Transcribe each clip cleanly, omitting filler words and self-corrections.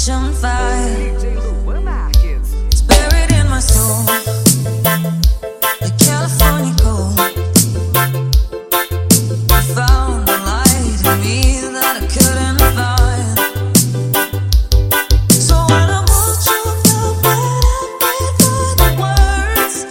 passion fire. It's buried in my soul, the California gold. I found a light in me that I couldn't find. So when I walked you up and I words,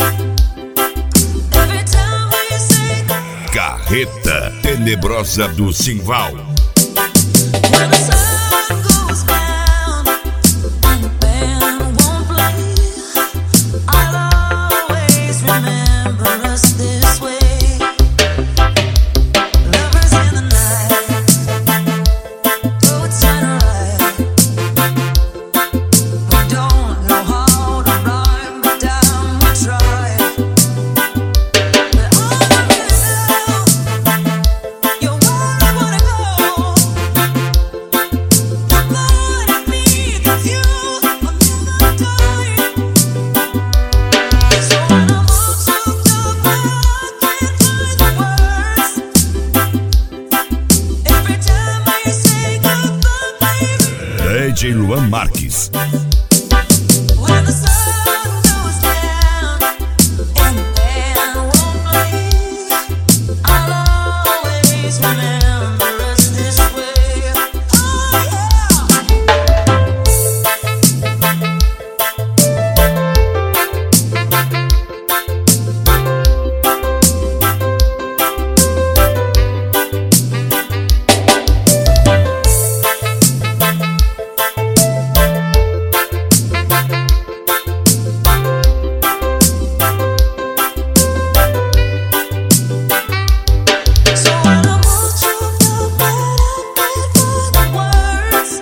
every time we say Carreta Tenebrosa do Simval. when the sun goes down and the band won't play, I'll always remember us this way. Lovers in the night, though it's kinda right. We don't know how to rhyme, but damn we try. But all I really know, you're where I wanna go. The part of me that's you, I'll never die. So when I'm all choked up, I can't find the words. Every time I say goodbye, baby. DJ Luan Marques. When the sun goes down and the band won't play, I'll always remember us this way. Oh yeah. So when I'm all choked up and I can't find the words,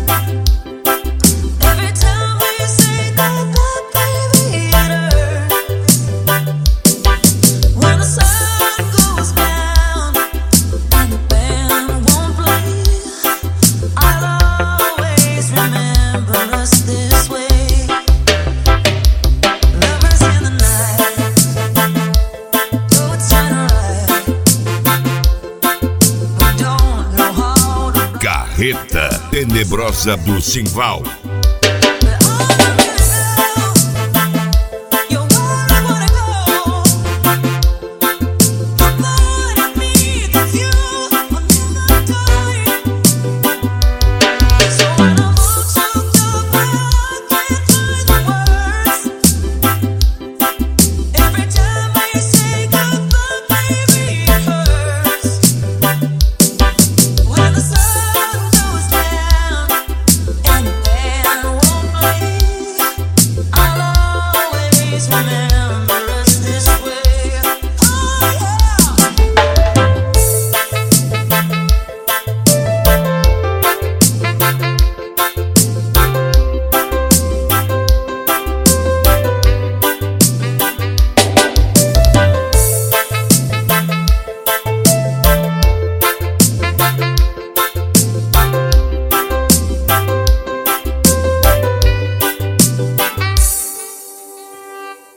every time we say goodbye, baby, it hurts. When the sun goes down and the band won't play, I'll always remember us this way. Lovers in the night, though it's kinda right. We don't know how to Carreta Tenebrosa do Simval. but all I